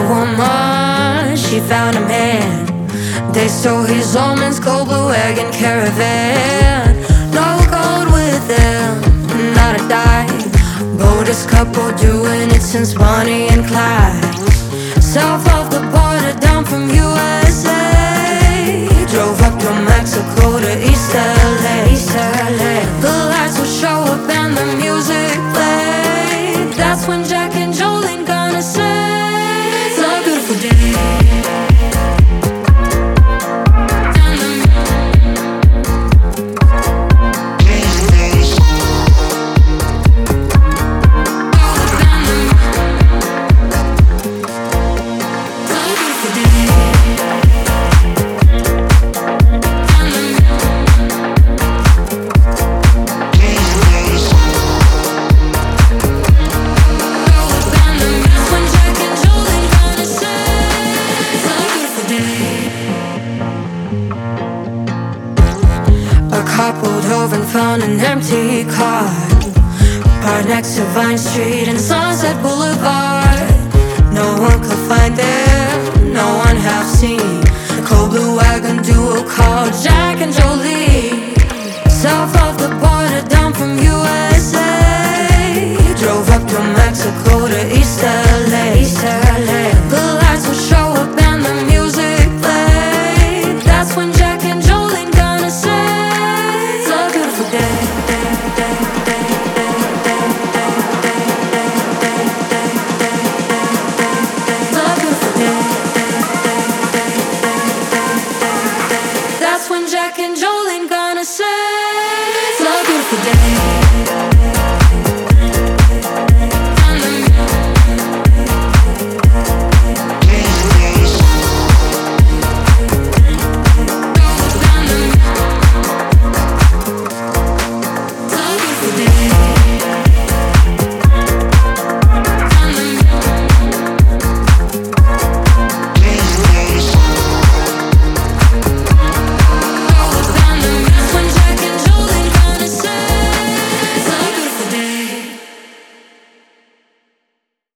woman, she found a man. They stole his almonds, cold blue wagon caravan. No gold with them, not a dime. Boldest couple doing it since Bonnie and Clyde. South of the border, down from USA. Drove up to Mexico to East LA. The lights will show up and the music play. That's when Jack and Jolene gonna say it's a beautiful day. A couple drove and found an empty car parked next to Vine Street and Sunset Boulevard. No one could find them, no one have seen. Cold blue wagon duo called Jack